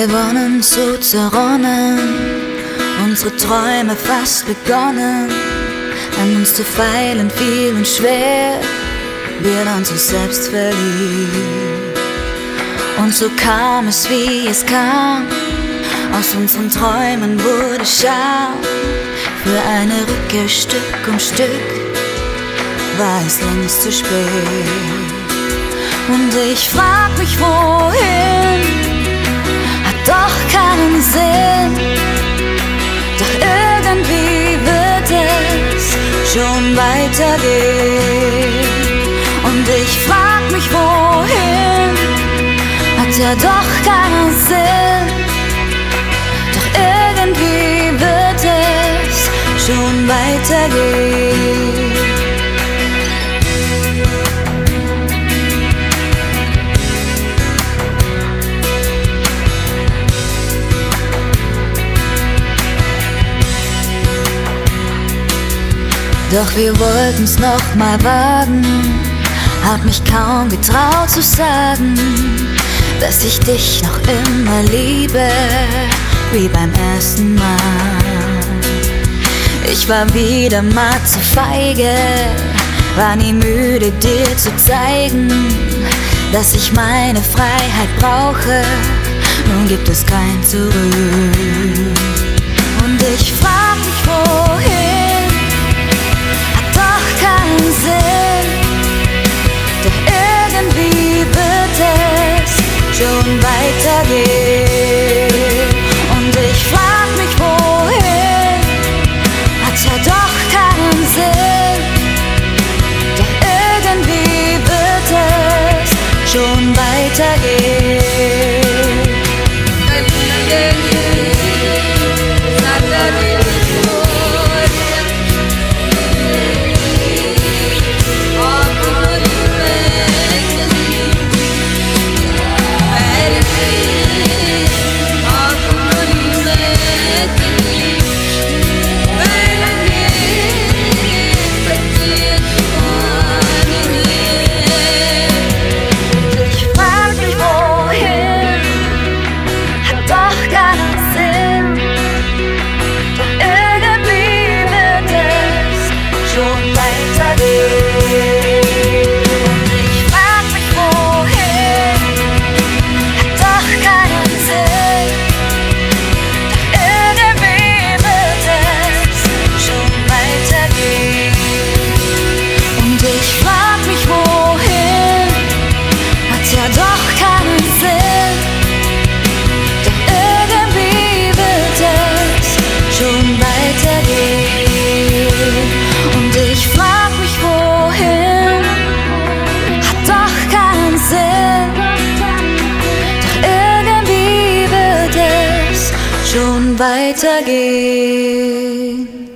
Wir wohnen so zerronnen, unsere Träume fast begonnen. An uns zu feilen fiel uns schwer, wir uns so selbst verliebt. Und so kam es, wie es kam, aus unseren Träumen wurde Scham. Für eine Rückkehr Stück um Stück war es längst zu spät. Und ich frag mich, wohin, hat doch keinen Sinn. Doch irgendwie wird es schon weitergehen. Und ich frag mich, wohin, hat ja doch keinen Sinn. Doch irgendwie wird es schon weitergehen. Doch wir wollten's noch mal wagen, hab mich kaum getraut zu sagen, dass ich dich noch immer liebe, wie beim ersten Mal. Ich war wieder mal zu feige, war nie müde dir zu zeigen, dass ich meine Freiheit brauche, nun gibt es kein Zurück. Und ich frag mich, wohin, Sinn, doch irgendwie wird es schon weitergehen. Und ich frag mich, wohin, hat ja doch keinen Sinn. Doch irgendwie wird es schon weitergehen. Weitergehen.